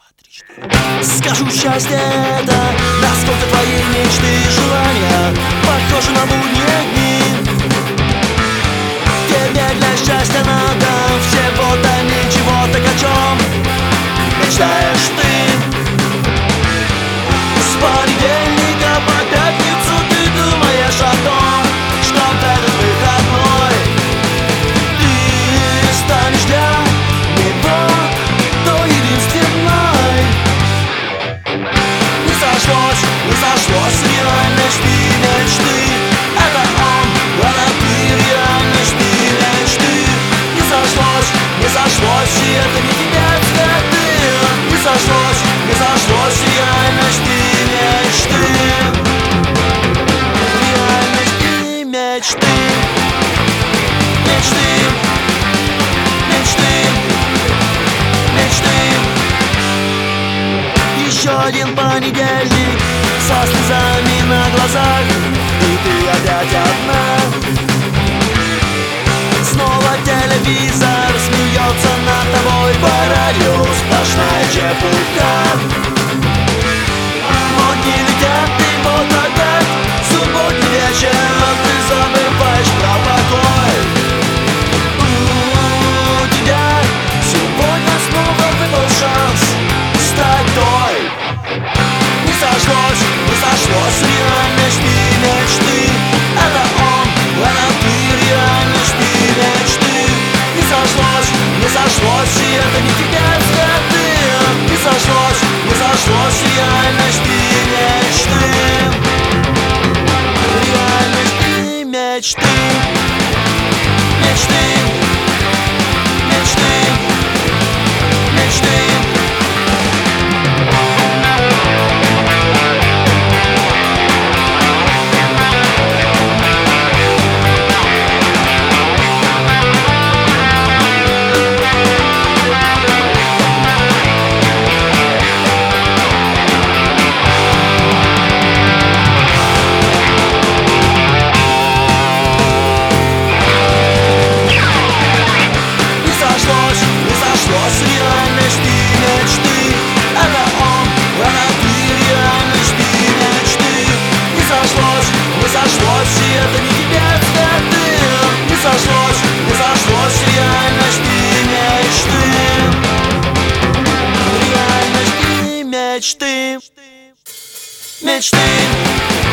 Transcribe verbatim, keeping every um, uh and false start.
Скажу, счастье это, насколько твои мечты и желания похожи на будние дни. Тебе для счастья надо всего-то ничего, так о чем мечтаешь ты? С понедельника по пятницу ты думаешь о том, что в этот выходной ты станешь для него той единственной. Не сошлось, не сошлось реальность и мечты. Это он, она ты, реальность и мечты. Не сошлось, не сошлось, и это не тебе цветы. Не сошлось, не сошлось, реальность и мечты. Реальность и мечты. Мечты, мечты, мечты. Еще один понедельник со слезами на глазах, и ты опять одна. Снова телевизор смеется над тобой, по радио сплошная чепуха. Но дни летят, и вот опять субботний вечер, ты забываешь про покой. У тебя сегодня снова выпал шанс стать той. Не сошлось, не сошлось реальность и мечты. Это он, она ты, реальность и мечты. Не сошлось, не сошлось, и это не тебе цветы. Не сошлось, не сошлось реальность и мечты. Реальность и мечты. Мечты, мечты, мечты. Реальность и мечты. Это он, она ты, реальность и мечты. Не сошлось, не сошлось, и это не тебе цветы. Не сошлось, не сошлось, реальность и мечты. Реальность и мечты. Мечты.